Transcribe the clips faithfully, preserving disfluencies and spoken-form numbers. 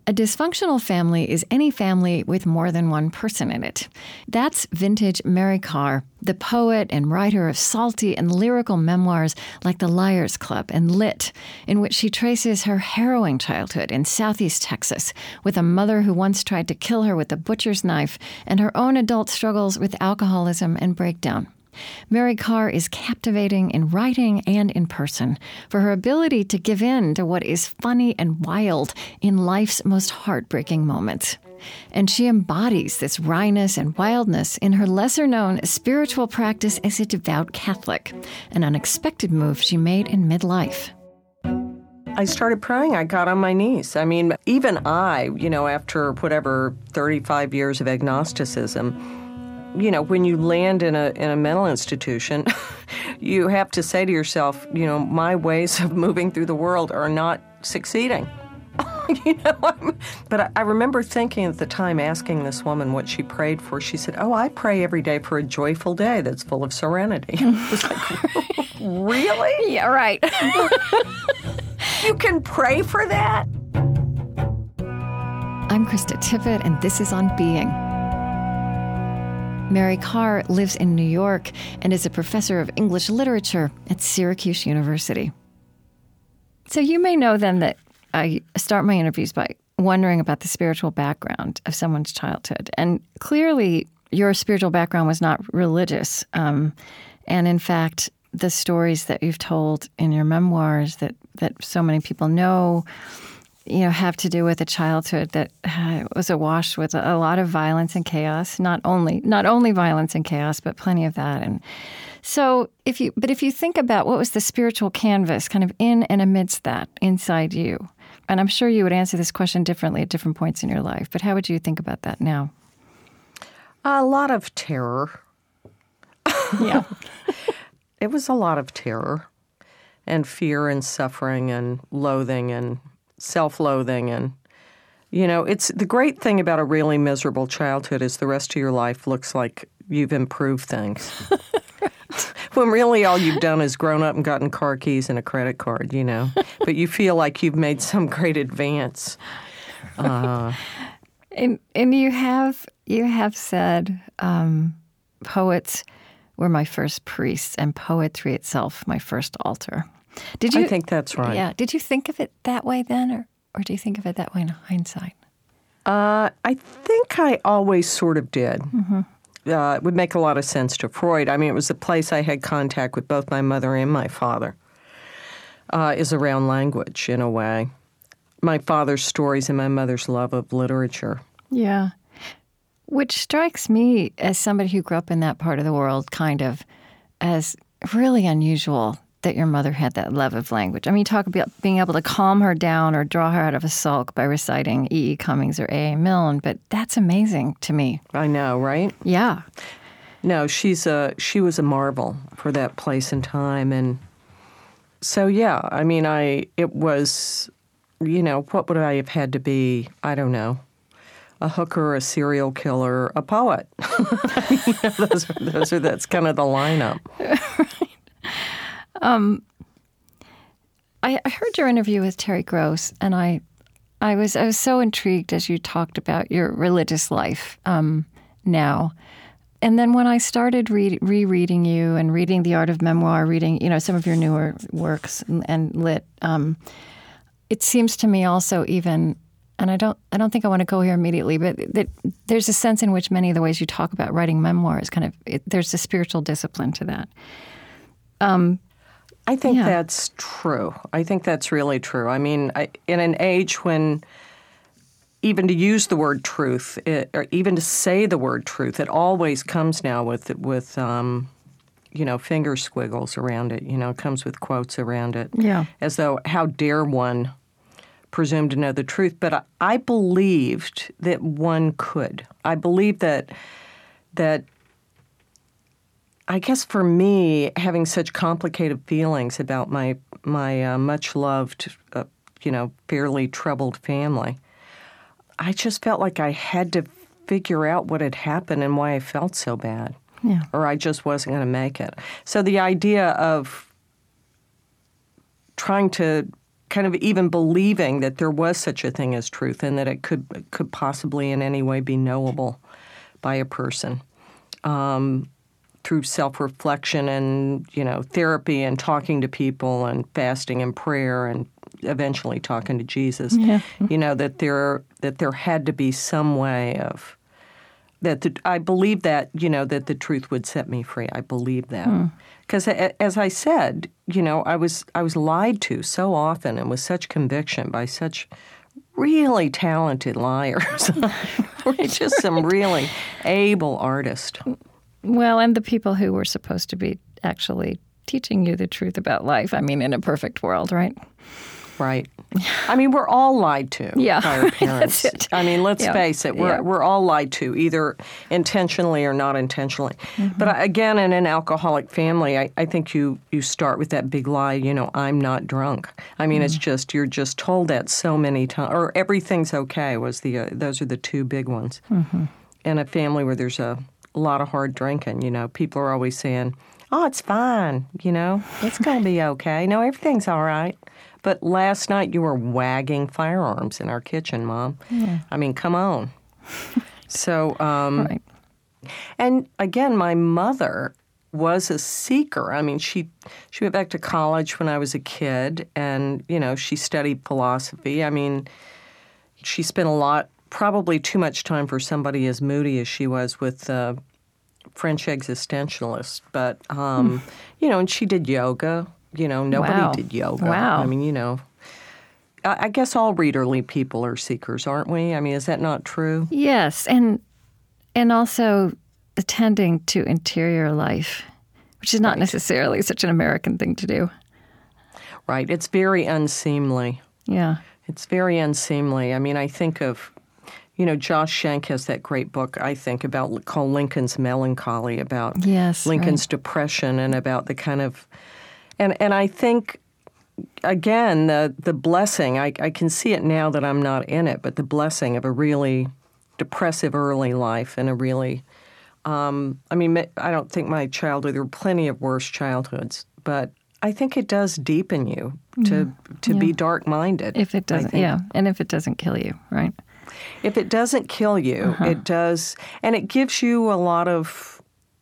A dysfunctional family is any family with more than one person in it. That's vintage Mary Karr, the poet and writer of salty and lyrical memoirs like The Liars Club and Lit, in which she traces her harrowing childhood in Southeast Texas with a mother who once tried to kill her with a butcher's knife and her own adult struggles with alcoholism and breakdown. Mary Karr is captivating in writing and in person for her ability to give in to what is funny and wild in life's most heartbreaking moments. And she embodies this wryness and wildness in her lesser-known spiritual practice as a devout Catholic, an unexpected move she made in midlife. I started praying. I got on my knees. I mean, even I, you know, after whatever thirty-five years of agnosticism, you know, when you land in a in a mental institution, you have to say to yourself, you know, my ways of moving through the world are not succeeding. you know, I'm, but I, I remember thinking at the time, asking this woman what she prayed for. She said, "Oh, I pray every day for a joyful day that's full of serenity." I was like, really? Yeah, right. You can pray for that? I'm Krista Tippett, and this is On Being. Mary Karr lives in New York and is a professor of English literature at Syracuse University. So you may know then that I start my interviews by wondering about the spiritual background of someone's childhood. And clearly, your spiritual background was not religious. Um, and in fact, the stories that you've told in your memoirs that, that so many people know, you know, have to do with a childhood that uh, was awash with a, a lot of violence and chaos. Not only not only violence and chaos, but plenty of that. And so, if you but if you think about what was the spiritual canvas, kind of in and amidst that, inside you, and I'm sure you would answer this question differently at different points in your life. But how would you think about that now? A lot of terror. Yeah, it was a lot of terror, and fear, and suffering, and loathing, and self-loathing. And, you know, it's the great thing about a really miserable childhood is the rest of your life looks like you've improved things. When really all you've done is grown up and gotten car keys and a credit card, you know. But you feel like you've made some great advance. Uh, and and you have you have said um, poets were my first priests and poetry itself my first altar. Did you? I think that's right. Yeah. Did you think of it that way then, or, or do you think of it that way in hindsight? Uh, I think I always sort of did. Mm-hmm. Uh, it would make a lot of sense to Freud. I mean, it was the place I had contact with both my mother and my father, uh, is around language in a way. My father's stories and my mother's love of literature. Yeah. Which strikes me as somebody who grew up in that part of the world kind of as really unusual that your mother had that love of language. I mean, you talk about being able to calm her down or draw her out of a sulk by reciting E E. Cummings or A A. Milne, but that's amazing to me. I know, right? Yeah. No, she's a she was a marvel for that place and time. And so, yeah, I mean, I it was, you know, what would I have had to be? I don't know. A hooker, a serial killer, a poet. you know, those are, those are, that's kind of the lineup. Right. Um, I, I heard your interview with Terry Gross, and I, I was I was so intrigued as you talked about your religious life um, now. And then when I started re- rereading you and reading The Art of Memoir, reading you know some of your newer works and, and Lit, um, it seems to me also even, and I don't I don't think I want to go here immediately, but that there's a sense in which many of the ways you talk about writing memoir is kind of it, there's a spiritual discipline to that. Um, I think yeah. that's true. I think that's really true. I mean, I, in an age when even to use the word truth, it, or even to say the word truth, it always comes now with, with um, you know, finger squiggles around it. You know, it comes with quotes around it. Yeah. As though, how dare one presume to know the truth? But I, I believed that one could. I believed that that I guess for me, having such complicated feelings about my my uh, much-loved, uh, you know, fairly troubled family, I just felt like I had to figure out what had happened and why I felt so bad, yeah. or I just wasn't going to make it. So the idea of trying to kind of even believing that there was such a thing as truth and that it could could possibly in any way be knowable by a person. Um, through self-reflection and, you know, therapy and talking to people and fasting and prayer and eventually talking to Jesus, yeah. you know, that there that there had to be some way of, that the, I believe that, you know, that the truth would set me free. I believe that. Because hmm. as I said, you know, I was I was lied to so often and with such conviction by such really talented liars. Just some really able artists. Well, and the people who were supposed to be actually teaching you the truth about life. I mean, in a perfect world, right? Right. I mean, we're all lied to yeah, by our parents. That's it. I mean, let's yeah. face it, we're yeah. we're all lied to, either intentionally or not intentionally. Mm-hmm. But again, in an alcoholic family, I, I think you, you start with that big lie, you know, I'm not drunk. I mean, mm-hmm. it's just, you're just told that so many times, or everything's okay was the, uh, those are the two big ones. Mm-hmm. In a family where there's a lot of hard drinking, you know, people are always saying, oh, it's fine, you know, it's going to be okay. No, everything's all right. But last night you were wagging firearms in our kitchen, Mom. Yeah. I mean, come on. So, um, right. and again, my mother was a seeker. I mean, she she went back to college when I was a kid, and, you know, she studied philosophy. I mean, she spent a lot, probably too much time for somebody as moody as she was with uh, French existentialists. But, um, hmm. you know, and she did yoga. You know, nobody wow. did yoga. Wow. I mean, you know, I, I guess all readerly people are seekers, aren't we? I mean, is that not true? Yes, and and also attending to interior life, which is not right. necessarily such an American thing to do. Right. It's very unseemly. Yeah. It's very unseemly. I mean, I think of, you know, Josh Schenck has that great book, I think, about called Lincoln's Melancholy, about yes, Lincoln's right. depression and about the kind of, and and I think, again, the the blessing, I, I can see it now that I'm not in it, but the blessing of a really depressive early life and a really, um, I mean, I don't think my childhood, there were plenty of worse childhoods, but I think it does deepen you to mm, to yeah. be dark-minded. If it doesn't, yeah, and if it doesn't kill you, right? If it doesn't kill you, uh-huh. it does, and it gives you a lot of,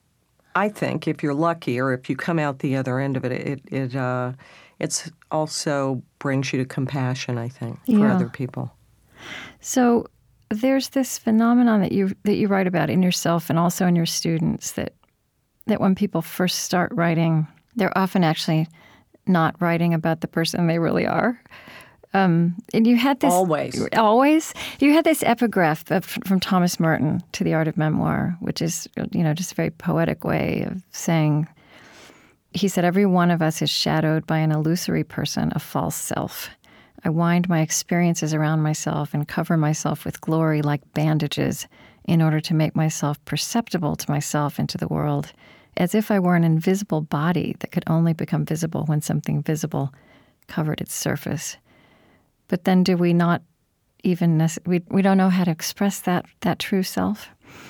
I think, if you're lucky or if you come out the other end of it, it it uh, it's also brings you to compassion, I think, for yeah. other people. So there's this phenomenon that you that you write about in yourself and also in your students that that when people first start writing, they're often actually not writing about the person they really are. Um, and you had this always, always. You had this epigraph of, from Thomas Merton to The Art of Memoir, which is, you know, just a very poetic way of saying. He said, "Every one of us is shadowed by an illusory person, a false self. I wind my experiences around myself and cover myself with glory like bandages in order to make myself perceptible to myself and to the world, as if I were an invisible body that could only become visible when something visible covered its surface." But then do we not even, nece- we, we don't know how to express that, that true self?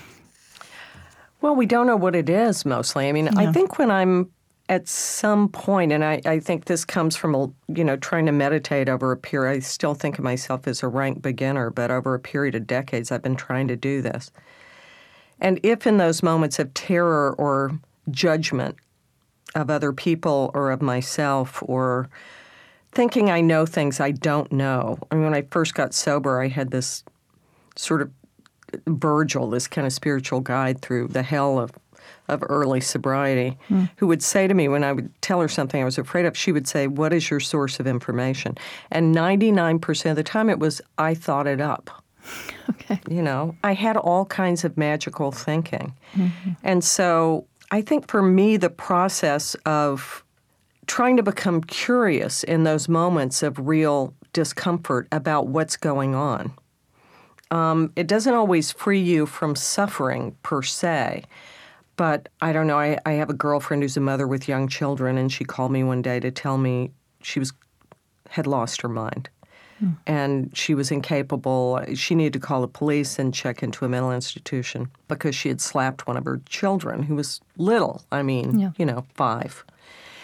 Well, we don't know what it is mostly. I mean, yeah. I think when I'm at some point, and I, I think this comes from, a, you know, trying to meditate over a period, I still think of myself as a rank beginner, but over a period of decades, I've been trying to do this. And if in those moments of terror or judgment of other people or of myself or thinking I know things I don't know. I mean, when I first got sober, I had this sort of Virgil, this kind of spiritual guide through the hell of, of early sobriety, mm. who would say to me when I would tell her something I was afraid of, she would say, "What is your source of information?" And ninety-nine percent of the time it was, I thought it up. Okay. You know, I had all kinds of magical thinking. Mm-hmm. And so I think for me, the process of trying to become curious in those moments of real discomfort about what's going on. Um, it doesn't always free you from suffering per se, but I don't know, I, I have a girlfriend who's a mother with young children, and she called me one day to tell me she was had lost her mind. Mm. And she was incapable. She needed to call the police and check into a mental institution because she had slapped one of her children who was little, I mean, yeah. you know, five.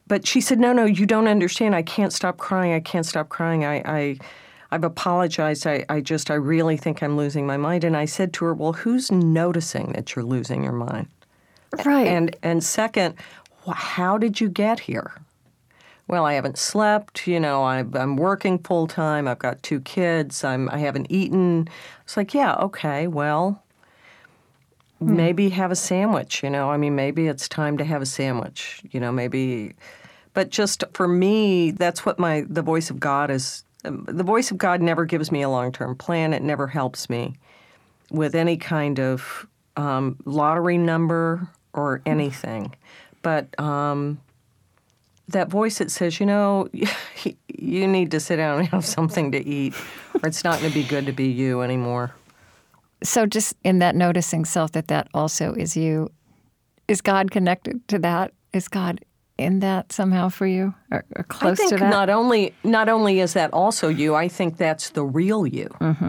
but she said, no, no, you don't understand. I can't stop crying. I can't stop crying. I, I, I've apologized. I, I just, I really think I'm losing my mind. And I said to her, well, who's noticing that you're losing your mind? Right. And, and second, how did you get here? Well, I haven't slept. You know, I, I'm working full time. I've got two kids. I'm, I haven't eaten. It's like, yeah, okay, well, hmm. maybe have a sandwich. You know, I mean, maybe it's time to have a sandwich. You know, maybe, but just for me, that's what my the voice of God is. The voice of God never gives me a long-term plan. It never helps me with any kind of um, lottery number or anything. But um, that voice that says, you know, you need to sit down and have something to eat, or it's not going to be good to be you anymore. So just in that noticing self that that also is you, is God connected to that? Is God in that somehow for you, or, or close I think to that? Not only, not only is that also you, I think that's the real you. Mm-hmm.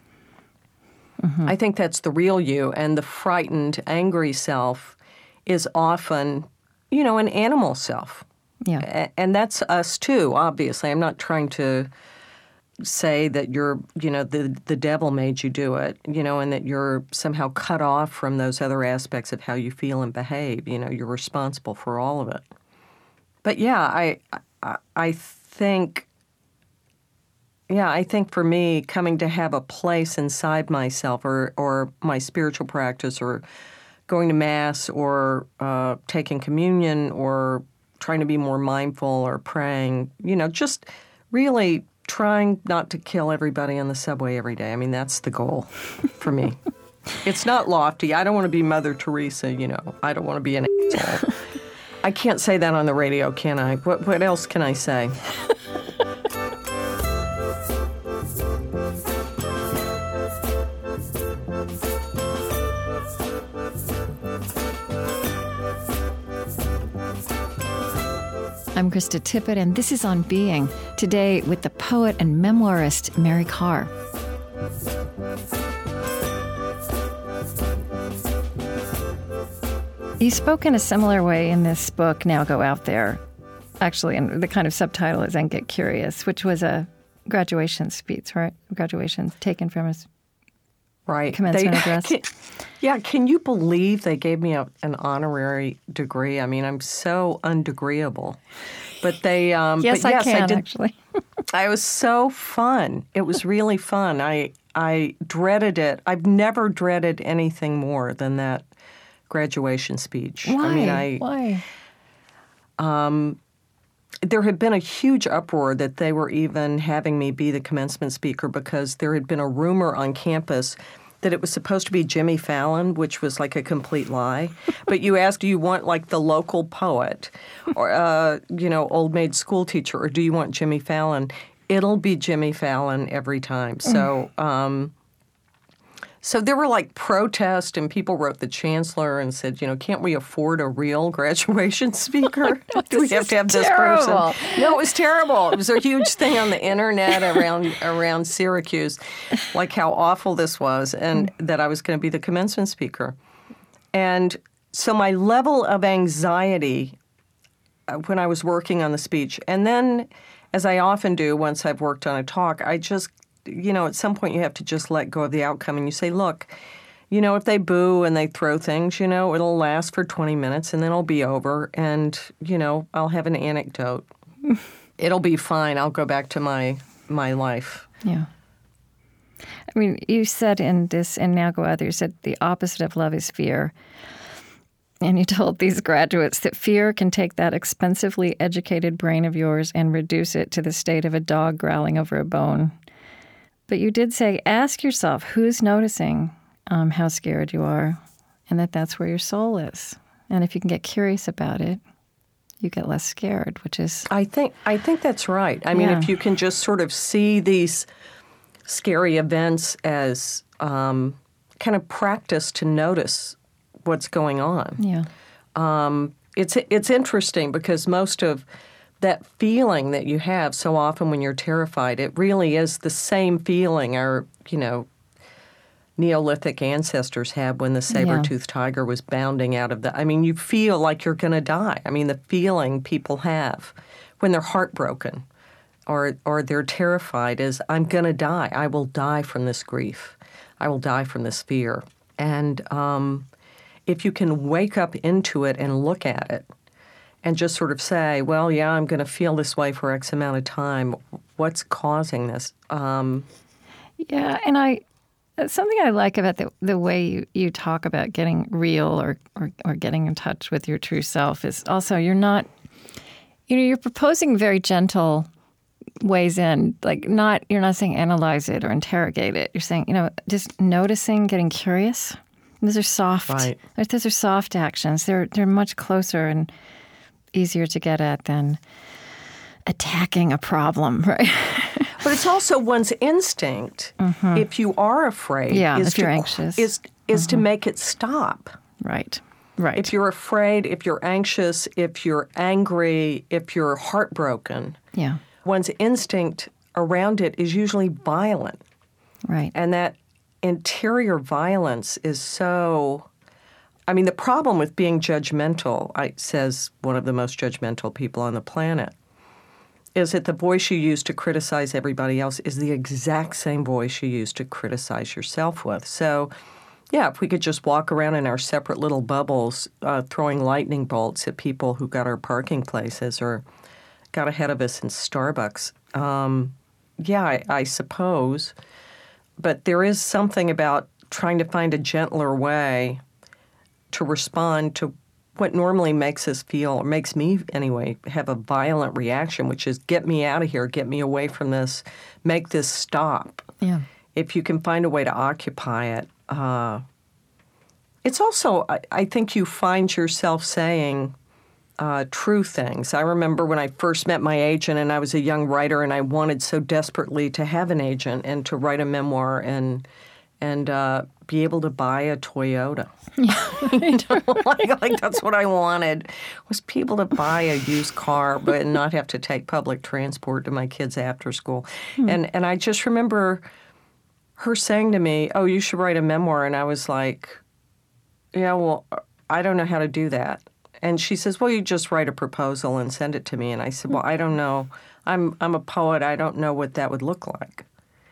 Mm-hmm. I think that's the real you, and the frightened, angry self is often, you know, an animal self. Yeah. And that's us too, obviously. I'm not trying to say that you're, you know, the the devil made you do it, you know, and that you're somehow cut off from those other aspects of how you feel and behave. You know, you're responsible for all of it. But yeah, I I, I think, yeah, I think for me, coming to have a place inside myself, or or my spiritual practice, or going to Mass, or uh, taking communion, or trying to be more mindful, or praying, you know, just really trying not to kill everybody on the subway every day. I mean, that's the goal for me. It's not lofty. I don't want to be Mother Teresa, you know. I don't want to be an asshole. I can't say that on the radio, can I? What, what else can I say? I'm Krista Tippett, and this is On Being, today with the poet and memoirist Mary Karr. You spoke in a similar way in this book, Now Go Out There. Actually, and the kind of subtitle is And Get Curious, which was a graduation speech, right? Graduation taken from his right. commencement they, address. Can, yeah, can you believe they gave me a, an honorary degree? I mean, I'm so undegreeable. But they, um, yes, but yes, I can, I did, actually. I was so fun. It was really fun. I I dreaded it. I've never dreaded anything more than that graduation speech. Why? I mean, I, Why? Um, there had been a huge uproar that they were even having me be the commencement speaker, because there had been a rumor on campus that it was supposed to be Jimmy Fallon, which was like a complete lie. But you ask, do you want like the local poet, or uh, you know, old maid school teacher, or do you want Jimmy Fallon? It'll be Jimmy Fallon every time. So. Um, So there were like protests, and people wrote the chancellor and said, you know, can't we afford a real graduation speaker? Do we have to have this terrible. person? No, it was terrible. It was a huge thing on the internet around around Syracuse, like how awful this was, and that I was going to be the commencement speaker. And so my level of anxiety uh, when I was working on the speech, and then, as I often do once I've worked on a talk, I just you know, at some point you have to just let go of the outcome, and you say, look, you know, if they boo and they throw things, you know, it'll last for twenty minutes and then it'll be over, and, you know, I'll have an anecdote. It'll be fine. I'll go back to my my life. Yeah. I mean, you said in this, and Now Go Out There, you said the opposite of love is fear. And you told these graduates that fear can take that expensively educated brain of yours and reduce it to the state of a dog growling over a bone. But you did say, ask yourself, who's noticing um, how scared you are, and that that's where your soul is. And if you can get curious about it, you get less scared, which is... I think I think that's right. I mean, yeah. if you can just sort of see these scary events as um, kind of practice to notice what's going on. Yeah. Um, it's it's interesting, because most of that feeling that you have so often when you're terrified, it really is the same feeling, or, you know, Neolithic ancestors had when the saber-toothed yeah. tiger was bounding out of the... I mean, you feel like you're going to die. I mean, the feeling people have when they're heartbroken or or they're terrified is, I'm going to die. I will die from this grief. I will die from this fear. And um, if you can wake up into it and look at it and just sort of say, well, yeah, I'm going to feel this way for X amount of time. What's causing this? Um, yeah, and I... Something I like about the, the way you, you talk about getting real or, or, or getting in touch with your true self is also you're not, you know, you're proposing very gentle ways in, like not, you're not saying analyze it or interrogate it. You're saying, you know, just noticing, getting curious. Those are soft. Right. Those are soft actions. They're they're much closer and easier to get at than attacking a problem, right? But it's also one's instinct, mm-hmm. if you are afraid, yeah, is if you're to, anxious. is, is mm-hmm. to make it stop. Right, right. If you're afraid, if you're anxious, if you're angry, if you're heartbroken, yeah. one's instinct around it is usually violent. Right. And that interior violence is so... I mean, the problem with being judgmental, I, says one of the most judgmental people on the planet, is that the voice you use to criticize everybody else is the exact same voice you use to criticize yourself with. So, yeah, if we could just walk around in our separate little bubbles uh, throwing lightning bolts at people who got our parking places or got ahead of us in Starbucks, um, yeah, I, I suppose. But there is something about trying to find a gentler way to respond to what normally makes us feel, or makes me anyway, have a violent reaction, which is get me out of here, get me away from this, make this stop. Yeah. If you can find a way to occupy it. Uh, it's also, I, I think you find yourself saying uh, true things. I remember when I first met my agent and I was a young writer and I wanted so desperately to have an agent and to write a memoir and and uh, be able to buy a Toyota. Yeah. You know, like, like that's what I wanted, was people to buy a used car but not have to take public transport to my kids after school. Hmm. And and I just remember her saying to me, oh, you should write a memoir. And I was like, yeah, well, I don't know how to do that. And she says, well, you just write a proposal and send it to me. And I said, well, I don't know. I'm I'm a poet. I don't know what that would look like.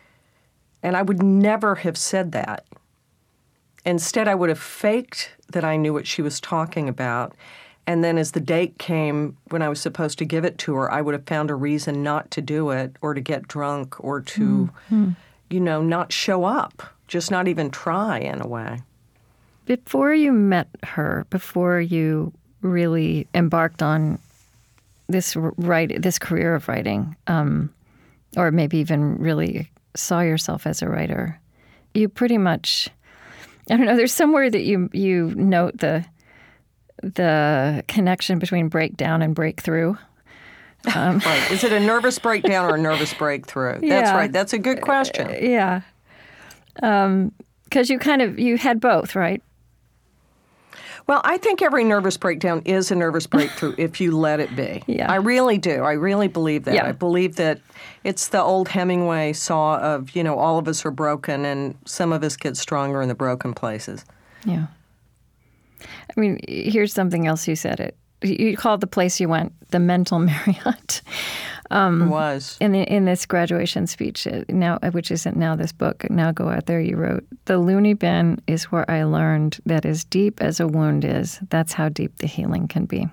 And I would never have said that. Instead, I would have faked that I knew what she was talking about. And then as the date came when I was supposed to give it to her, I would have found a reason not to do it or to get drunk or to, mm-hmm. you know, not show up, just not even try in a way. Before you met her, before you really embarked on this write, this career of writing, um, or maybe even really saw yourself as a writer, you pretty much, I don't know, there's somewhere that you you note the the connection between breakdown and breakthrough. Um, right. Is it a nervous breakdown or a nervous breakthrough? Yeah. That's right. That's a good question. Uh, yeah. Um, 'cause you kind of, you had both, right? Well, I think every nervous breakdown is a nervous breakthrough if you let it be. Yeah. I really do. I really believe that. Yeah. I believe that it's the old Hemingway saw of, you know, all of us are broken and some of us get stronger in the broken places. Yeah. I mean, here's something else you said. It you called the place you went the mental Marriott. Um, it was. In, the, in this graduation speech, now which isn't now this book, Now Go Out There, you wrote, the loony bin is where I learned that as deep as a wound is, that's how deep the healing can be.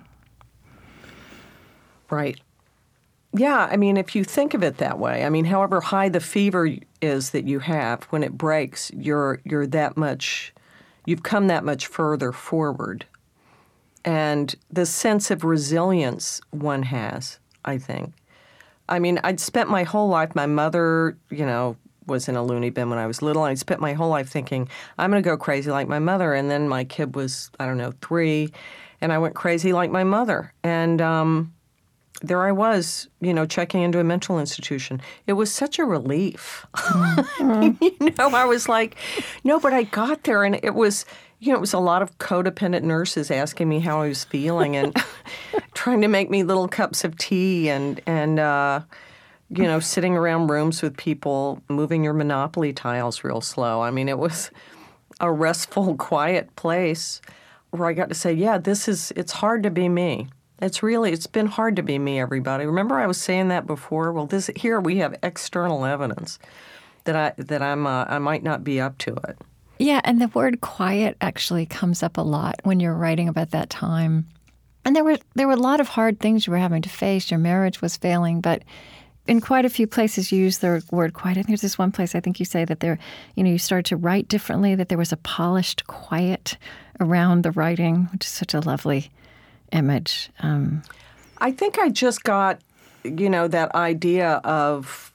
Right. Yeah, I mean, if you think of it that way, I mean, however high the fever is that you have, when it breaks, you're you're that much, you've come that much further forward. And the sense of resilience one has, I think. I mean, I'd spent my whole life, my mother, you know, was in a loony bin when I was little. I spent my whole life thinking, I'm going to go crazy like my mother. And then my kid was, I don't know, three, and I went crazy like my mother. And um, there I was, you know, checking into a mental institution. It was such a relief. Mm-hmm. You know, I was like, no, but I got there, and it was... You know, it was a lot of codependent nurses asking me how I was feeling and trying to make me little cups of tea and, and uh, you know, sitting around rooms with people, moving your Monopoly tiles real slow. I mean, it was a restful, quiet place where I got to say, yeah, this is, it's hard to be me. It's really, it's been hard to be me, everybody. Remember I was saying that before? Well, this here we have external evidence that I that I'm uh, I might not be up to it. Yeah, and the word quiet actually comes up a lot when you're writing about that time. And there were there were a lot of hard things you were having to face. Your marriage was failing, but in quite a few places you use the word quiet. I think there's this one place I think you say that there, you know, you started to write differently, that there was a polished quiet around the writing, which is such a lovely image. Um, I think I just got, you know, that idea of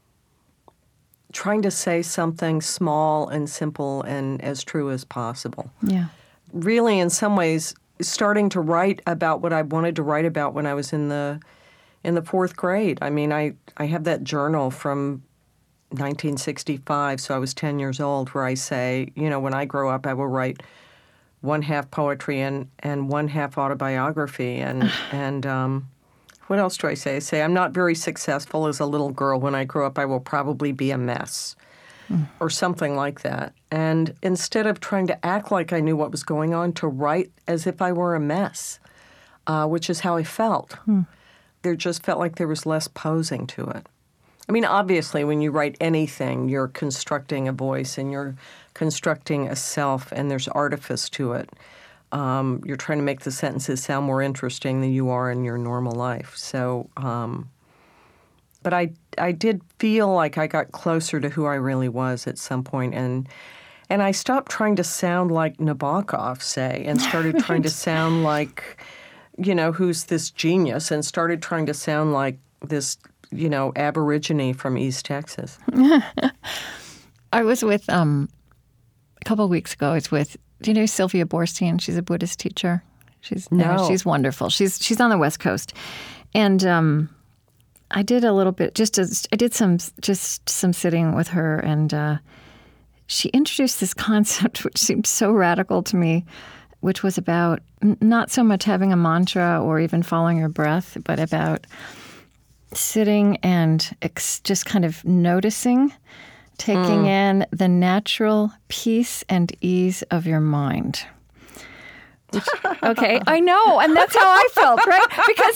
trying to say something small and simple and as true as possible. Yeah. Really, in some ways, starting to write about what I wanted to write about when I was in the in the fourth grade. I mean, I, I have that journal from nineteen sixty-five, so I was ten years old, where I say, you know, when I grow up, I will write one half poetry and, and one half autobiography. And, and um, what else do I say? I say, I'm not very successful as a little girl. When I grow up, I will probably be a mess. Mm. Or something like that. And instead of trying to act like I knew what was going on, to write as if I were a mess, uh, which is how I felt. Mm. There just felt like there was less posing to it. I mean, obviously, when you write anything, you're constructing a voice and you're constructing a self, and there's artifice to it. Um, you're trying to make the sentences sound more interesting than you are in your normal life. So, um, but I, I did feel like I got closer to who I really was at some point, and and I stopped trying to sound like Nabokov, say, and started trying to sound like, you know, who's this genius, and started trying to sound like this, you know, Aborigine from East Texas. I was with, um, a couple of weeks ago, I was with, do you know Sylvia Boorstein? She's a Buddhist teacher. She's no. uh, she's wonderful. She's she's on the West Coast. And um, I did a little bit, just as, I did some, just some sitting with her, and uh, she introduced this concept which seemed so radical to me, which was about n- not so much having a mantra or even following your breath, but about sitting and ex- just kind of noticing, taking mm. in the natural peace and ease of your mind. Which, okay, I know, and that's how I felt, right?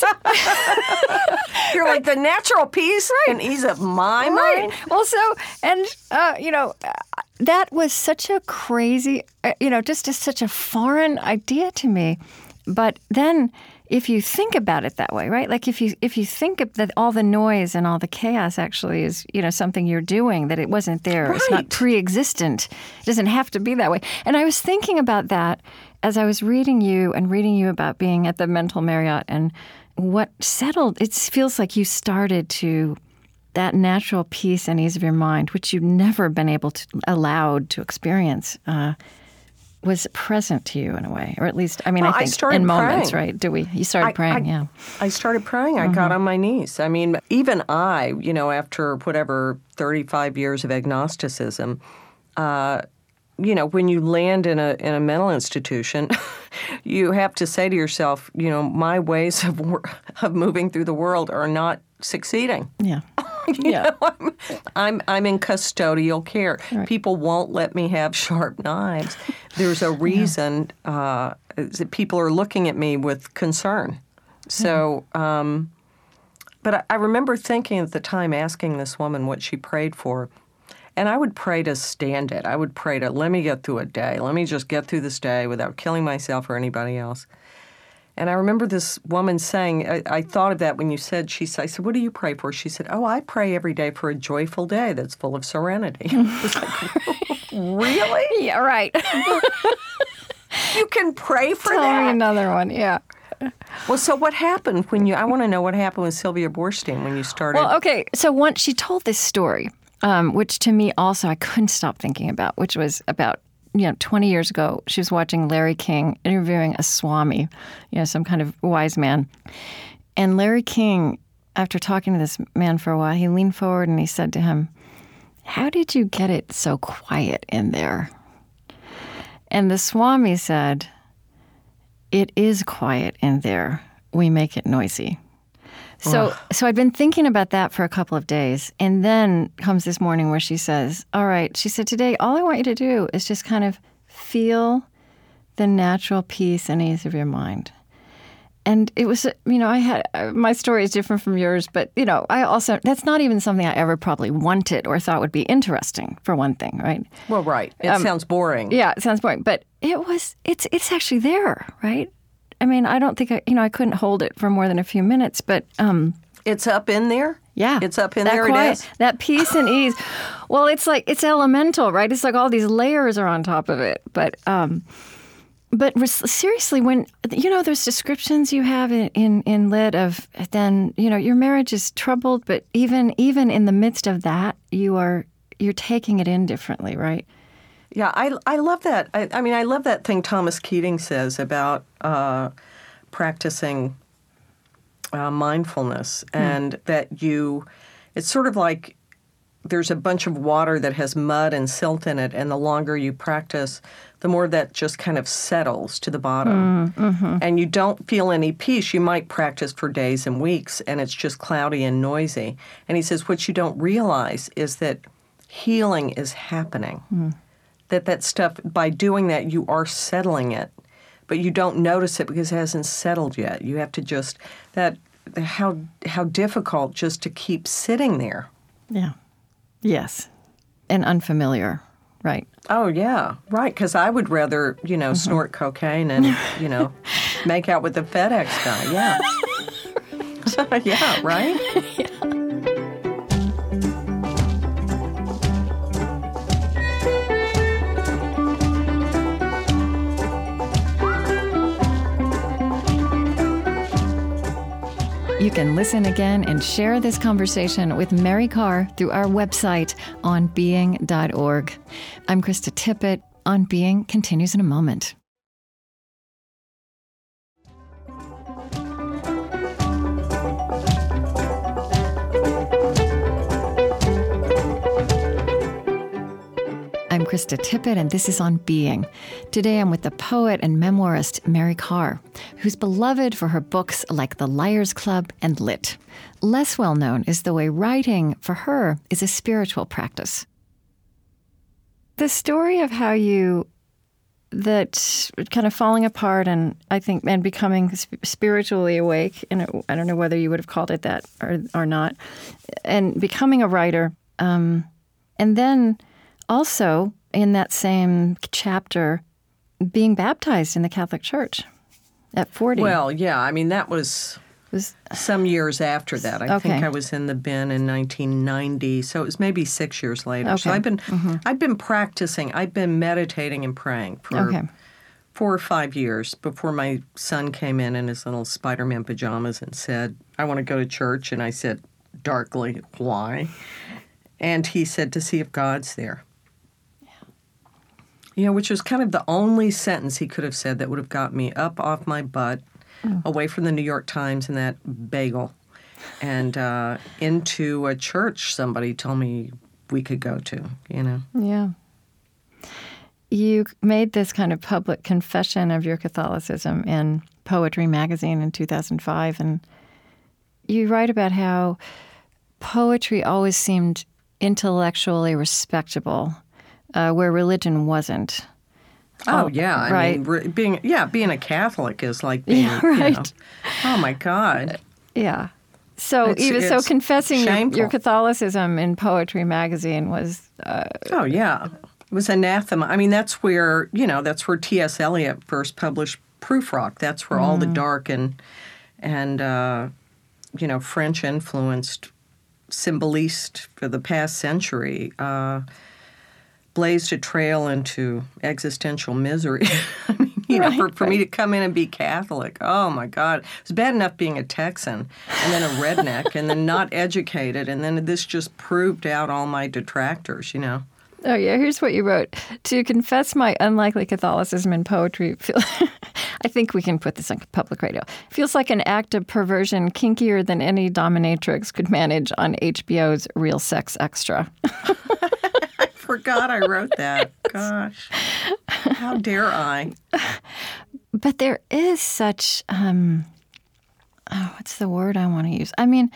Because you're like the natural peace right. and ease of my right. mind. Well, so, and uh, you know, that was such a crazy, uh, you know, just a, such a foreign idea to me. But then, if you think about it that way, right? Like if you if you think of that all the noise and all the chaos actually is, you know, something you're doing, that it wasn't there. Right. It's not pre-existent. It doesn't have to be that way. And I was thinking about that as I was reading you and reading you about being at the Mental Marriott, and what settled, it feels like you started to, that natural peace and ease of your mind, which you've never been able to, allowed to experience, uh, was present to you in a way, or at least, I mean, well, I think I in moments, praying. right? Do we? You started I, praying, I, yeah. I started praying. I mm-hmm. got on my knees. I mean, even I, you know, after whatever thirty-five years of agnosticism, uh, you know, when you land in a in a mental institution, you have to say to yourself, you know, my ways of of moving through the world are not succeeding. Yeah. You yeah. know, I'm, I'm I'm in custodial care. Right. People won't let me have sharp knives. There's a reason yeah. uh, that people are looking at me with concern. So, yeah. um, but I, I remember thinking at the time, asking this woman what she prayed for, and I would pray to stand it. I would pray to, let me get through a day. Let me just get through this day without killing myself or anybody else. And I remember this woman saying, I, I thought of that when you said, she said, I said, what do you pray for? She said, oh, I pray every day for a joyful day that's full of serenity. I was like, really? Yeah, right. You can pray for Tell that? Tell me another one, yeah. Well, so what happened when you, I want to know what happened with Sylvia Boorstein when you started. Well, okay, so once she told this story, um, which to me also I couldn't stop thinking about, which was about, you know, twenty years ago, she was watching Larry King interviewing a Swami, you know, some kind of wise man. And Larry King, after talking to this man for a while, he leaned forward and he said to him, how did you get it so quiet in there? And the Swami said, it is quiet in there. We make it noisy. So, Ugh. so I'd been thinking about that for a couple of days. And then comes this morning where she says, all right, she said, today, all I want you to do is just kind of feel the natural peace and ease of your mind. And it was, you know, I had, my story is different from yours, but, you know, I also, that's not even something I ever probably wanted or thought would be interesting, for one thing, right? Well, right. It Um, sounds boring. Yeah, it sounds boring. But it was, it's it's actually there, right? I mean, I don't think, I, you know, I couldn't hold it for more than a few minutes, but um, It's up in there? yeah. It's up in that there, quiet, it is? That peace and ease. Well, it's like, it's elemental, right? It's like all these layers are on top of it. But um, but res- seriously, when, you know, there's descriptions you have in, in, in Lit of then, you know, your marriage is troubled, but even even in the midst of that, you are, you're taking it in differently, right? Yeah, I, I love that. I, I mean, I love that thing Thomas Keating says about uh, practicing uh, mindfulness and mm. that you, it's sort of like there's a bunch of water that has mud and silt in it, and the longer you practice, the more that just kind of settles to the bottom. Mm, mm-hmm. And you don't feel any peace. You might practice for days and weeks, and it's just cloudy and noisy. And he says what you don't realize is that healing is happening. Mm. That that stuff, by doing that, you are settling it, but you don't notice it because it hasn't settled yet. You have to just, that, how how difficult just to keep sitting there. Yeah. Yes. And unfamiliar, right? Oh, yeah, right, because I would rather, you know, mm-hmm. snort cocaine and, you know, make out with the FedEx guy, yeah. Yeah, right? Yeah. You can listen again and share this conversation with Mary Karr through our website on being dot org. I'm Krista Tippett. On Being continues in a moment. I'm Krista Tippett, and this is On Being. Today I'm with the poet and memoirist Mary Karr, who's beloved for her books like The Liars Club and Lit. Less well known is the way writing, for her, is a spiritual practice. The story of how you, that kind of falling apart and I think, and becoming spiritually awake, and I don't know whether you would have called it that or, or not, and becoming a writer, um, and then also, in that same chapter, being baptized in the Catholic Church at forty. Well, yeah, I mean, that was, was some years after that. I okay. think I was in the bin in nineteen ninety, so it was maybe six years later. Okay. So I've been, mm-hmm. I've been practicing. I've been meditating and praying for okay. four or five years before my son came in in his little Spider-Man pajamas and said, I want to go to church. And I said darkly, why? And he said, to see if God's there. You know, which was kind of the only sentence he could have said that would have got me up off my butt, mm. away from the New York Times and that bagel, and uh, into a church somebody told me we could go to, you know. Yeah. You made this kind of public confession of your Catholicism in Poetry magazine in two thousand five, and you write about how poetry always seemed intellectually respectable, Uh, where religion wasn't. Oh, oh yeah, I right. mean, re- being yeah, being a Catholic is like being, yeah, right. you know, oh my God. Uh, yeah. So it's, even it's so, confessing your, your shameful. Catholicism in Poetry magazine was. Uh, oh yeah, it was anathema. I mean, that's where you know that's where T S Eliot first published Proof Rock. That's where mm. all the dark and and uh, you know French influenced symboliste for the past century. Uh, blazed a trail into existential misery. I mean, you right, know, for, for right. me to come in and be Catholic, oh my God. It was bad enough being a Texan and then a redneck and then not educated, and then this just proved out all my detractors, you know. Oh, yeah. Here's what you wrote. To confess my unlikely Catholicism in poetry, feel, I think we can put this on public radio, feels like an act of perversion kinkier than any dominatrix could manage on H B O's Real Sex Extra. Forgot I wrote that. Gosh. How dare I? But there is such um, oh, what's the word I want to use? I mean,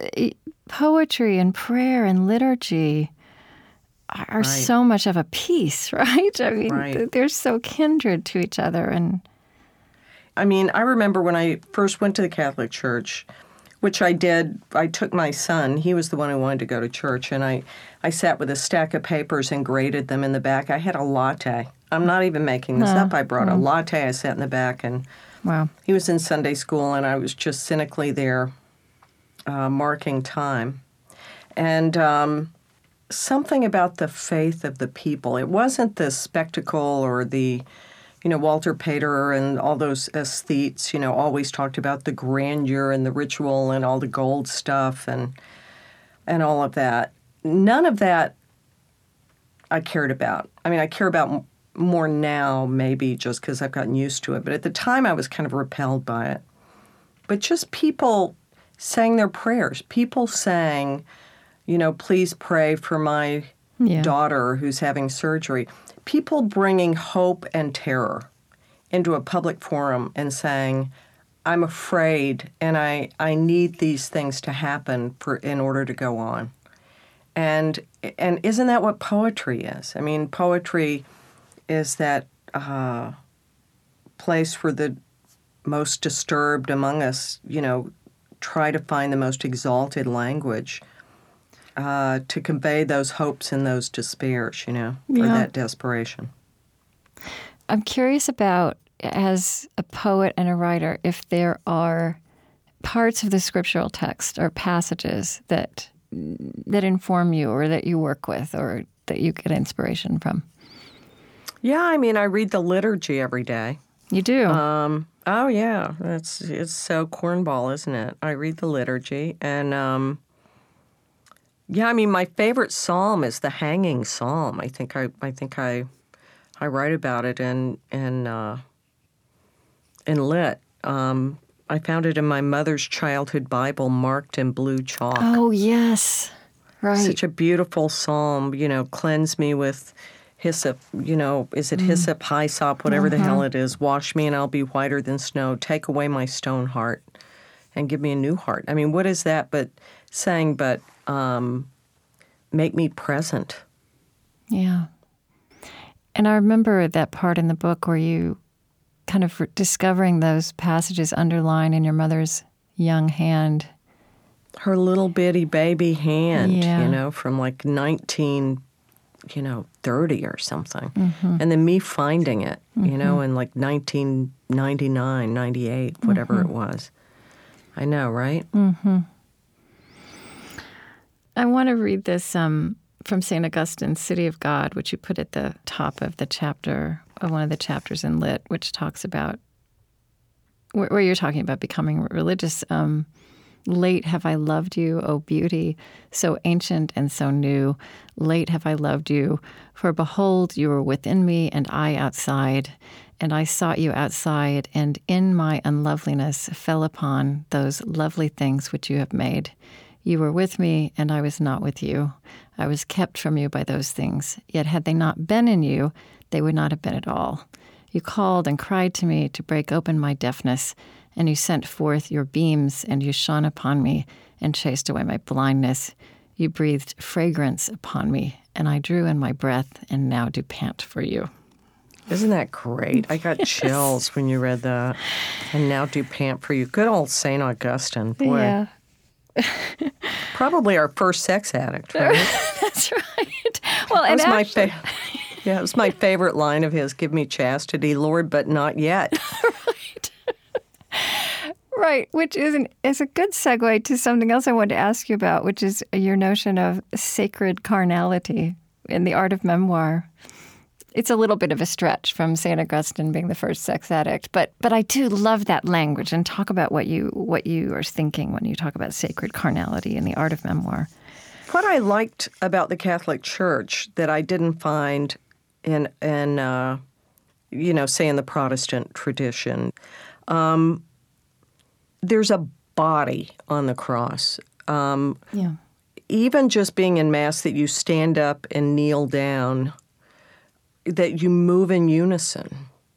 poetry and prayer and liturgy are right. so much of a piece, right? I mean, right. they're so kindred to each other. And I mean, I remember when I first went to the Catholic Church, which I did. I took my son. He was the one who wanted to go to church, and I, I sat with a stack of papers and graded them in the back. I had a latte. I'm not even making this no. up. I brought mm. a latte. I sat in the back, and wow. he was in Sunday school, and I was just cynically there uh, marking time. And um, something about the faith of the people. It wasn't the spectacle or the... You know, Walter Pater and all those aesthetes, you know, always talked about the grandeur and the ritual and all the gold stuff and and all of that. None of that I cared about. I mean, I care about m- more now, maybe just because I've gotten used to it. But at the time, I was kind of repelled by it. But just people saying their prayers. People saying, you know, please pray for my yeah. daughter who's having surgery. People bringing hope and terror into a public forum and saying, I'm afraid and I, I need these things to happen for in order to go on. And and isn't that what poetry is? I mean, poetry is that uh, place where the most disturbed among us, you know, try to find the most exalted language Uh, to convey those hopes and those despairs, you know, yeah. or that desperation. I'm curious about, as a poet and a writer, if there are parts of the scriptural text or passages that that inform you or that you work with or that you get inspiration from. Yeah, I mean, I read the liturgy every day. You do? Um, oh, yeah. It's, it's so cornball, isn't it? I read the liturgy and... Um, Yeah, I mean, my favorite psalm is the Hanging Psalm. I think I, I think I, I write about it in in uh, in Lit. Um, I found it in my mother's childhood Bible, marked in blue chalk. Oh yes, right. Such a beautiful psalm. You know, cleanse me with hyssop. You know, is it mm. hyssop, hyssop, whatever mm-hmm. the hell it is? Wash me, and I'll be whiter than snow. Take away my stone heart, and give me a new heart. I mean, what is that? But saying, but. Um, make me present. Yeah. And I remember that part in the book where you kind of discovering those passages underlined in your mother's young hand. Her little bitty baby hand, yeah. you know, from like nineteen, you know, thirty or something. Mm-hmm. And then me finding it, mm-hmm. you know, in like nineteen ninety-nine, ninety-eight, whatever mm-hmm. it was. I know, right? Mm-hmm. I want to read this um, from Saint Augustine's City of God, which you put at the top of the chapter, of one of the chapters in Lit, which talks about, where, where you're talking about becoming religious. Um, Late have I loved you, O beauty, so ancient and so new. Late have I loved you, for behold, you were within me and I outside. And I sought you outside, and in my unloveliness fell upon those lovely things which you have made. You were with me, and I was not with you. I was kept from you by those things. Yet had they not been in you, they would not have been at all. You called and cried to me to break open my deafness, and you sent forth your beams, and you shone upon me and chased away my blindness. You breathed fragrance upon me, and I drew in my breath, and now do pant for you. Isn't that great? I got yes. chills when you read that. And now do pant for you. Good old Saint Augustine. Boy. Yeah. Probably our first sex addict, right? That's right. Well, that and was actually... my fa- yeah, it was my favorite line of his. Give me chastity, Lord, but not yet. Right. Right, which is, an, is a good segue to something else I wanted to ask you about, which is your notion of sacred carnality in the art of memoir. It's a little bit of a stretch from Saint Augustine being the first sex addict, but but I do love that language, and talk about what you what you are thinking when you talk about sacred carnality in the art of memoir. What I liked about the Catholic Church that I didn't find in in uh, you know, say in the Protestant tradition, um, there's a body on the cross. Um, yeah. Even just being in Mass, that you stand up and kneel down, that you move in unison,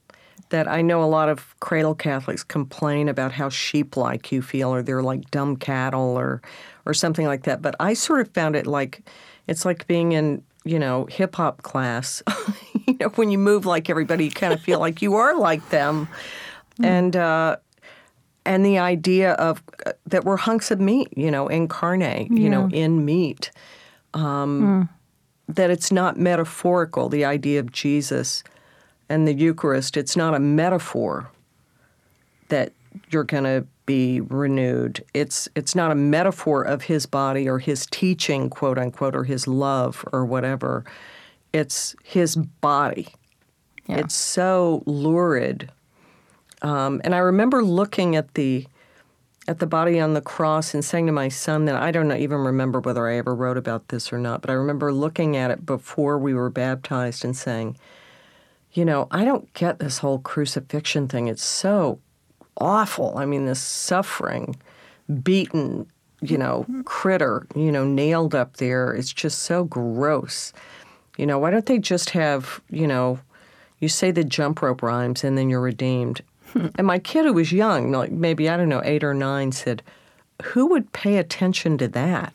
that I know a lot of cradle Catholics complain about how sheep-like you feel, or they're like dumb cattle, or or something like that. But I sort of found it like, it's like being in, you know, hip-hop class. You know, when you move like everybody, you kind of feel like you are like them. Mm. And uh, and the idea of uh, that we're hunks of meat, you know, incarnate, yeah. you know, in meat. Um, mm. That it's not metaphorical, the idea of Jesus and the Eucharist. It's not a metaphor that you're going to be renewed. It's it's not a metaphor of his body or his teaching, quote unquote, or his love or whatever. It's his body. Yeah. It's so lurid. Um, and I remember looking at the at the body on the cross and saying to my son that I don't even remember whether I ever wrote about this or not, but I remember looking at it before we were baptized and saying, you know, I don't get this whole crucifixion thing. It's so awful. I mean, this suffering, beaten, you know, critter, you know, nailed up there. It's just so gross. You know, why don't they just have, you know, you say the jump rope rhymes and then you're redeemed. And my kid, who was young, like maybe, I don't know, eight or nine, said, who would pay attention to that?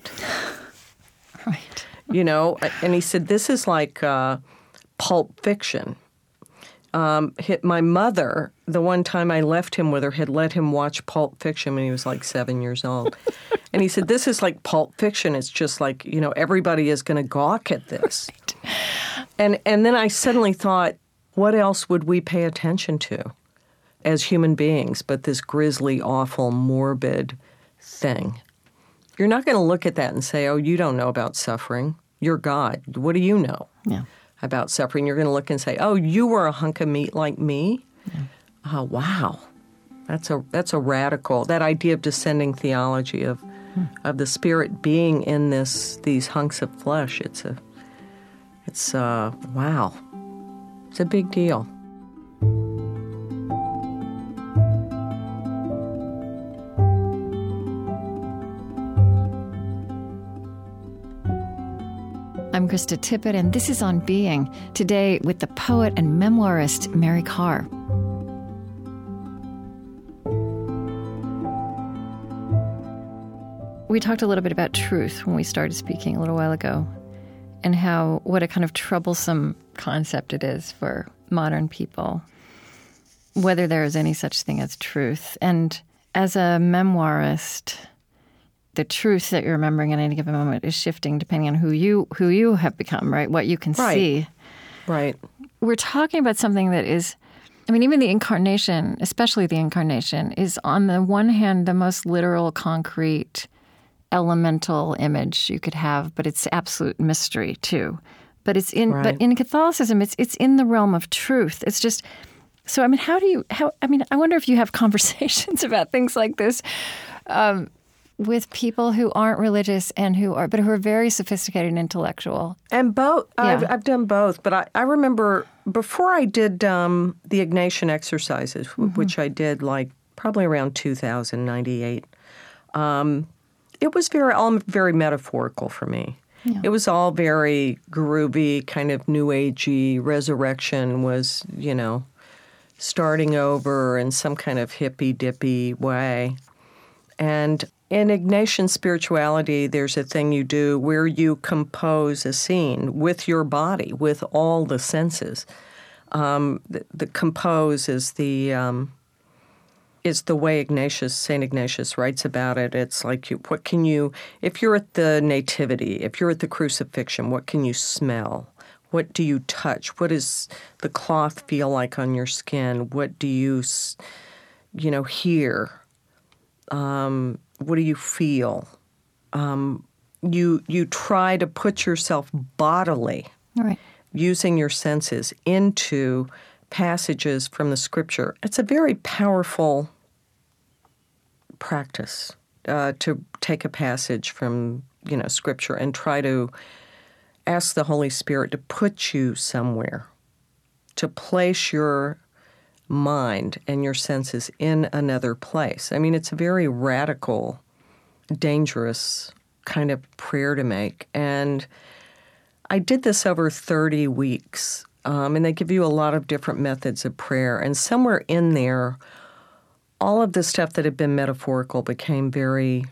Right. You know, and he said, this is like uh, Pulp Fiction. Um, hit my mother, the one time I left him with her, had let him watch Pulp Fiction when he was like seven years old. And he said, this is like Pulp Fiction. It's just like, you know, everybody is going to gawk at this. Right. And and then I suddenly thought, what else would we pay attention to as human beings but this grisly, awful, morbid thing? You're not going to look at that and say, oh, you don't know about suffering. You're God. What do you know? Yeah. About suffering? You're going to look and say, oh, you were a hunk of meat like me? Yeah. Oh, wow. That's a that's a radical, that idea of descending theology of hmm. of the Spirit being in this these hunks of flesh. It's a, it's uh wow. It's a big deal. I'm Krista Tippett, and this is On Being, today with the poet and memoirist Mary Karr. We talked a little bit about truth when we started speaking a little while ago, and how what a kind of troublesome concept it is for modern people, whether there is any such thing as truth. And as a memoirist, the truth that you're remembering at any given moment is shifting depending on who you who you have become, right? What you can right. see. Right. We're talking about something that is, I mean, even the incarnation, especially the incarnation, is on the one hand the most literal, concrete, elemental image you could have, but it's absolute mystery too. But it's in, right. but in Catholicism, it's it's in the realm of truth. It's just, so I mean, how do you? How I mean, I wonder if you have conversations about things like this. Um, with people who aren't religious and who are, but who are very sophisticated and intellectual. And both. Yeah. I've, I've done both. But I, I remember before I did um, the Ignatian exercises, mm-hmm. which I did like probably around two thousand, ninety-eight, um, it was very, all very metaphorical for me. Yeah. It was all very groovy, kind of new agey. Resurrection was, you know, starting over in some kind of hippy-dippy way. And in Ignatian spirituality, there's a thing you do where you compose a scene with your body, with all the senses. Um, the, the compose is the um, is the way Ignatius, Saint Ignatius writes about it. It's like, you, what can you, if you're at the Nativity, if you're at the crucifixion, what can you smell? What do you touch? What does the cloth feel like on your skin? What do you, you know, hear? Um, what do you feel? Um, you you try to put yourself bodily, right, using your senses, into passages from the Scripture. It's a very powerful practice uh, to take a passage from, you know, Scripture and try to ask the Holy Spirit to put you somewhere, to place your mind and your senses in another place. I mean, it's a very radical, dangerous kind of prayer to make. And I did this over thirty weeks Um, and they give you a lot of different methods of prayer. And somewhere in there, all of the stuff that had been metaphorical became very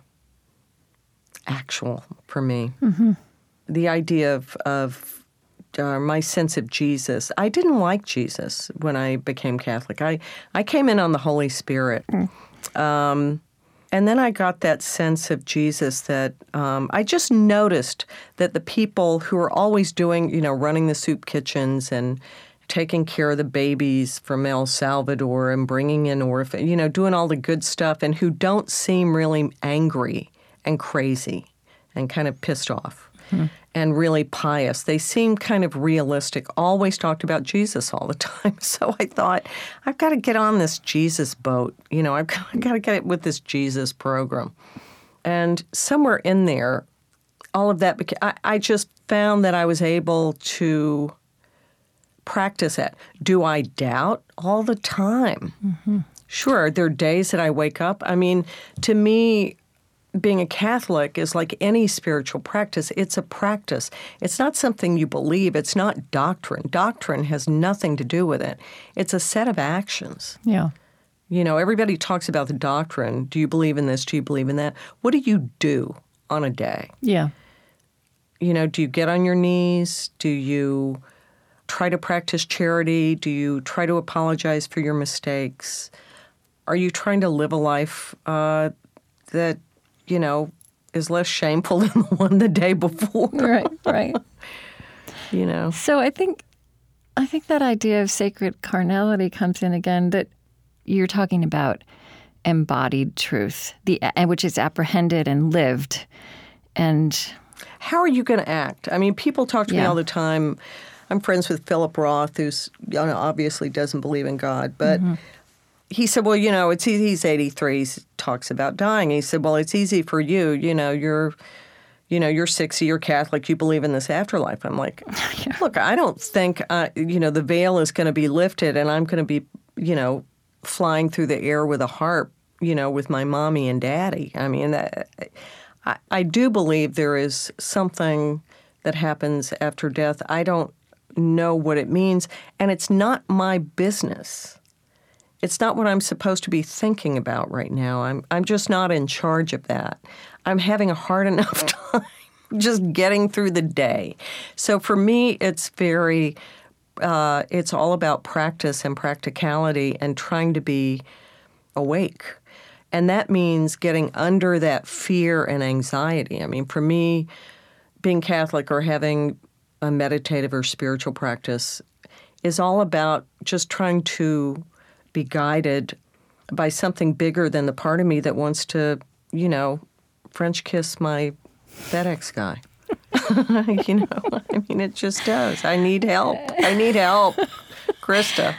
actual for me. Mm-hmm. The idea of, of uh, my sense of Jesus. I didn't like Jesus when I became Catholic. I, I came in on the Holy Spirit. Mm. Um, and then I got that sense of Jesus that um, I just noticed that the people who are always doing, you know, running the soup kitchens and taking care of the babies from El Salvador and bringing in orphans, you know, doing all the good stuff, and who don't seem really angry and crazy and kind of pissed off hmm. and really pious. They seem kind of realistic, always talked about Jesus all the time. So I thought, I've got to get on this Jesus boat. You know, I've got, I've got to get it with this Jesus program. And somewhere in there, all of that, became, I, I just found that I was able to practice it. Do I doubt? All the time. Mm-hmm. Sure, there are days that I wake up. I mean, to me, being a Catholic is like any spiritual practice. It's a practice. It's not something you believe. It's not doctrine. Doctrine has nothing to do with it. It's a set of actions. Yeah. You know, everybody talks about the doctrine. Do you believe in this? Do you believe in that? What do you do on a day? Yeah. You know, do you get on your knees? Do you try to practice charity? Do you try to apologize for your mistakes? Are you trying to live a life uh, that, you know, is less shameful than the one the day before? Right, right. You know. So I think, I think that idea of sacred carnality comes in again, that you're talking about embodied truth, the which is apprehended and lived. And how are you going to act? I mean, people talk to yeah. me all the time. I'm friends with Philip Roth, who's, you know, obviously doesn't believe in God, but mm-hmm. he said, well, you know, it's easy. He's eighty-three. He talks about dying. He said, well, it's easy for you. You know, you're, you know, you're sixty. You're Catholic. You believe in this afterlife. I'm like, yeah. look, I don't think, uh, you know, the veil is going to be lifted and I'm going to be, you know, flying through the air with a harp, you know, with my mommy and daddy. I mean, that, I, I do believe there is something that happens after death. I don't know what it means, and it's not my business. It's not what I'm supposed to be thinking about right now. I'm I'm just not in charge of that. I'm having a hard enough time just getting through the day. So for me, it's very, uh, it's all about practice and practicality and trying to be awake. And that means getting under that fear and anxiety. I mean, for me, being Catholic or having a meditative or spiritual practice is all about just trying to be guided by something bigger than the part of me that wants to, you know, French kiss my FedEx guy. You know, I mean, it just does. I need help. I need help. Krista.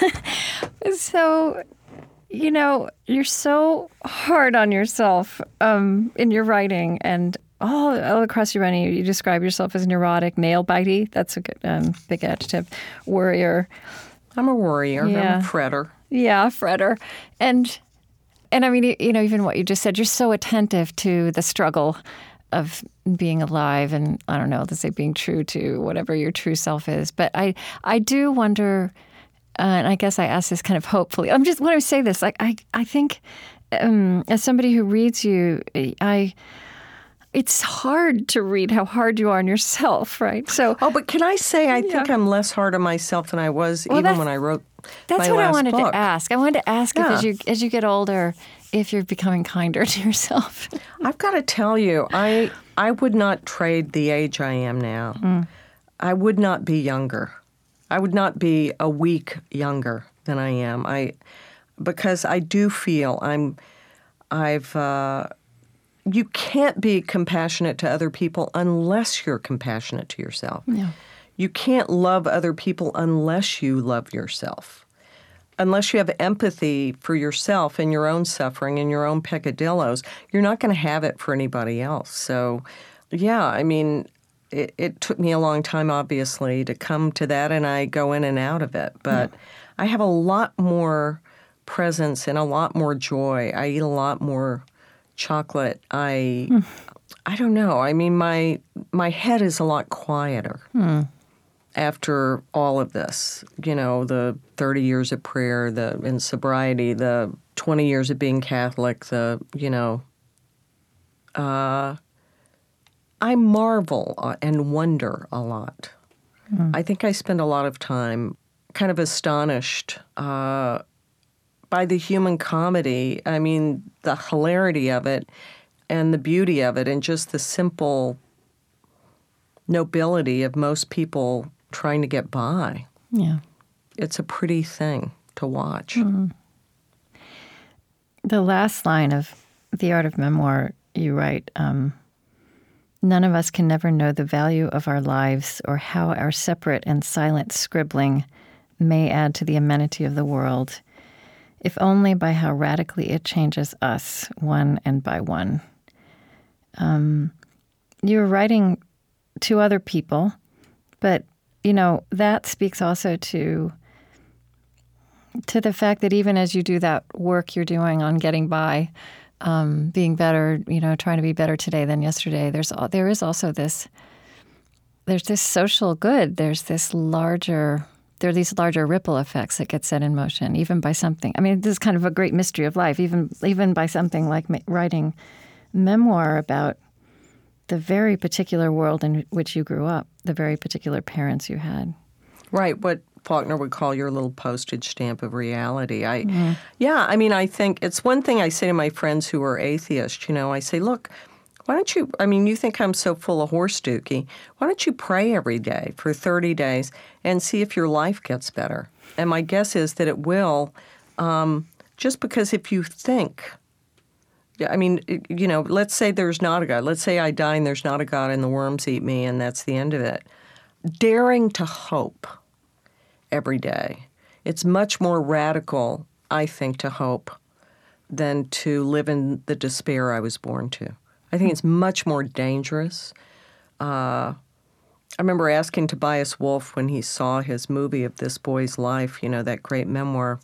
So, you know, you're so hard on yourself um, in your writing, and all, all across your writing, you describe yourself as neurotic, nail-bitey. That's a good, um, big adjective. Worrier. I'm a worrier. Yeah. I'm a fretter. Yeah, a fretter. And, and I mean, you know, even what you just said, you're so attentive to the struggle of being alive and, I don't know, let's say being true to whatever your true self is. But I, I do wonder, uh, and I guess I ask this kind of hopefully. I'm just, when I say this, like, I, I think um, as somebody who reads you, I... it's hard to read how hard you are on yourself, right? So, oh, but can I say I think yeah. I'm less hard on myself than I was well, even when I wrote that's my what last I wanted book. to ask. I wanted to ask yeah. if as you as you get older, if you're becoming kinder to yourself. I've got to tell you, I I would not trade the age I am now. Mm. I would not be younger. I would not be a week younger than I am. I because I do feel I'm I've. Uh, You can't be compassionate to other people unless you're compassionate to yourself. Yeah. You can't love other people unless you love yourself. Unless you have empathy for yourself and your own suffering and your own peccadillos, you're not going to have it for anybody else. So, yeah, I mean, it, it took me a long time, obviously, to come to that, and I go in and out of it. But yeah. I have a lot more presence and a lot more joy. I eat a lot more chocolate. I mm. I don't know. I mean, my my head is a lot quieter. Mm. after all of this, you know, the thirty years of prayer, the in sobriety, the twenty years of being Catholic, the, you know, uh, I marvel and wonder a lot. Mm. I think I spend a lot of time kind of astonished uh, by the human comedy. I mean, the hilarity of it and the beauty of it and just the simple nobility of most people trying to get by. Yeah. It's a pretty thing to watch. Mm-hmm. The last line of The Art of Memoir, you write, um, none of us can never know the value of our lives or how our separate and silent scribbling may add to the amenity of the world, if only by how radically it changes us, one and by one. Um, you're writing to other people, but you know, that speaks also to to the fact that even as you do that work you're doing on getting by, um, being better, you know, trying to be better today than yesterday, there's there is also this there's this social good. There's this larger there are these larger ripple effects that get set in motion, even by something. I mean, this is kind of a great mystery of life, even even by something like writing memoir about the very particular world in which you grew up, the very particular parents you had. Right, what Faulkner would call your little postage stamp of reality. I, mm-hmm. Yeah, I mean, I think it's one thing I say to my friends who are atheists, you know, I say, look, why don't you, I mean, you think I'm so full of horse dookie, why don't you pray every day for thirty days and see if your life gets better? And my guess is that it will, um, just because if you think... I mean, you know, let's say there's not a God. Let's say I die and there's not a God and the worms eat me and that's the end of it. Daring to hope every day. It's much more radical, I think, to hope than to live in the despair I was born to. I think it's much more dangerous. Uh, I remember asking Tobias Wolff when he saw his movie of this boy's life, you know, that great memoir,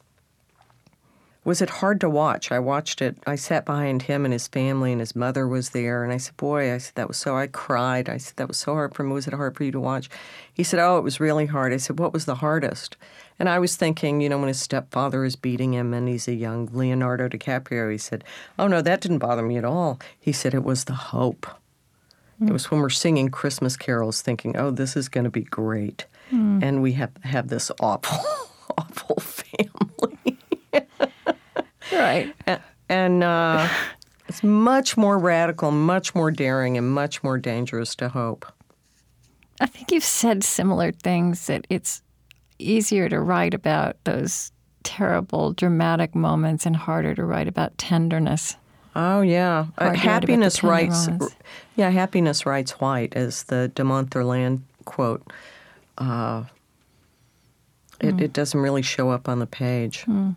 was it hard to watch? I watched it. I sat behind him and his family, and his mother was there. And I said, boy, I said, that was so, I cried. I said, that was so hard for me. Was it hard for you to watch? He said, oh, it was really hard. I said, what was the hardest? And I was thinking, you know, when his stepfather is beating him and he's a young Leonardo DiCaprio, he said, oh, no, that didn't bother me at all. He said, it was the hope. Mm. It was when we're singing Christmas carols thinking, oh, this is going to be great. Mm. And we have, have this awful, awful family. Right. And, and uh, it's much more radical, much more daring, and much more dangerous to hope. I think you've said similar things, that it's easier to write about those terrible, dramatic moments and harder to write about tenderness. Oh, yeah. Uh, happiness writes, moments. yeah, happiness writes white, as the de Montherlant quote. Uh, it, mm. it doesn't really show up on the page. Mm.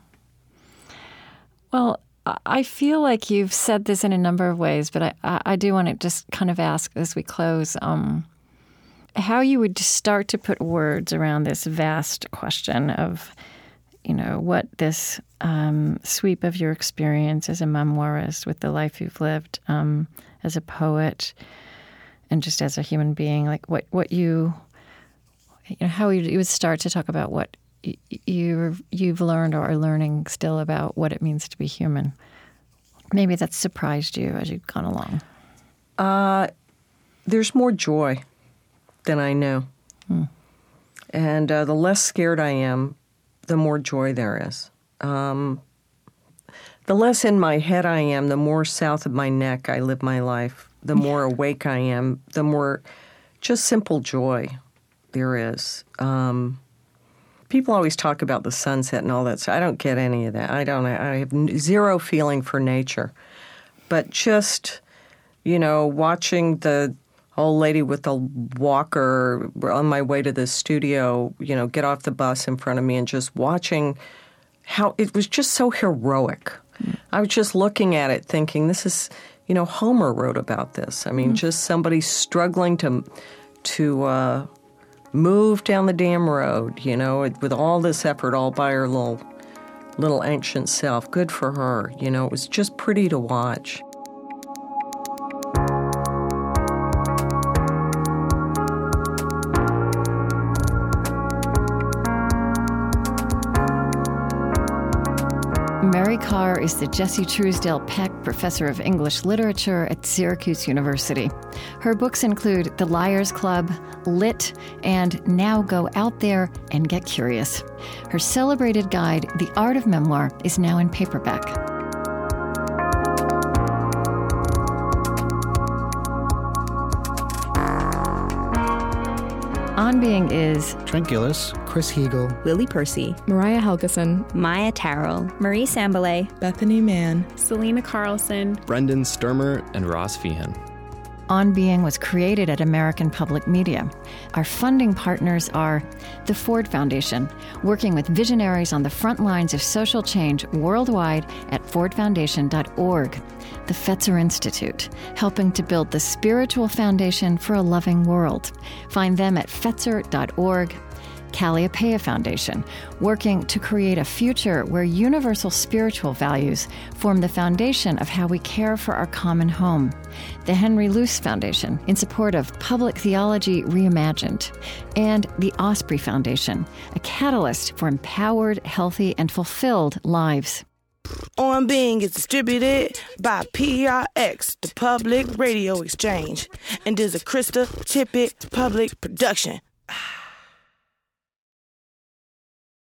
Well, I feel like you've said this in a number of ways, but I, I do want to just kind of ask as we close, um, how you would start to put words around this vast question of, you know, what this um, sweep of your experience as a memoirist with the life you've lived, um, as a poet, and just as a human being, like what, what you, you know, how you would start to talk about what you you've learned or are learning still about what it means to be human. Maybe that's surprised you as you've gone along. Uh, there's more joy than I knew. Hmm. And uh, the less scared I am, the more joy there is. Um, the less in my head I am, the more south of my neck I live my life. The more yeah. awake I am, the more just simple joy there is. Um People always talk about the sunset and all that. So I don't get any of that. I don't. I have zero feeling for nature. But just, you know, watching the old lady with the walker on my way to the studio, you know, get off the bus in front of me and just watching how it was just so heroic. Mm. I was just looking at it thinking, this is, you know, Homer wrote about this. I mean, mm. just somebody struggling to, to, uh, move down the damn road, you know, with all this effort all by her little, little ancient self. Good for her. You know, it was just pretty to watch. Mary Karr is the Jessie Truesdale Peck Professor of English Literature at Syracuse University. Her books include The Liars Club, Lit, and Now Go Out There and Get Curious. Her celebrated guide, The Art of Memoir, is now in paperback. On Being is Trent Gillis, Chris Heagle, Lily Percy, Mariah Helgeson, Maya Tarrell, Marie Sambalay, Bethany Mann, Selena Carlson, Brendan Sturmer, and Ross Feehan. On Being was created at American Public Media. Our funding partners are the Ford Foundation, working with visionaries on the front lines of social change worldwide at ford foundation dot org. The Fetzer Institute, helping to build the spiritual foundation for a loving world. Find them at fetzer dot org. Calliopeia Foundation, working to create a future where universal spiritual values form the foundation of how we care for our common home. The Henry Luce Foundation, in support of public theology reimagined. And the Osprey Foundation, a catalyst for empowered, healthy, and fulfilled lives. On Being is distributed by P R X, the Public Radio Exchange, and is a Krista Tippett public production.